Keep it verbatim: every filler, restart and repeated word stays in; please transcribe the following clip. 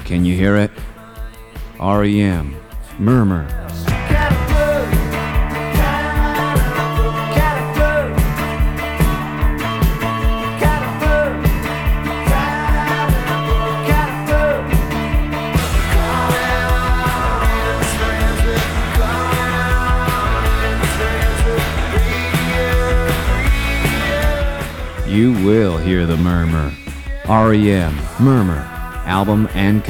Can you hear it? R E M, Murmur. You will hear the murmur. R E M, Murmur, album and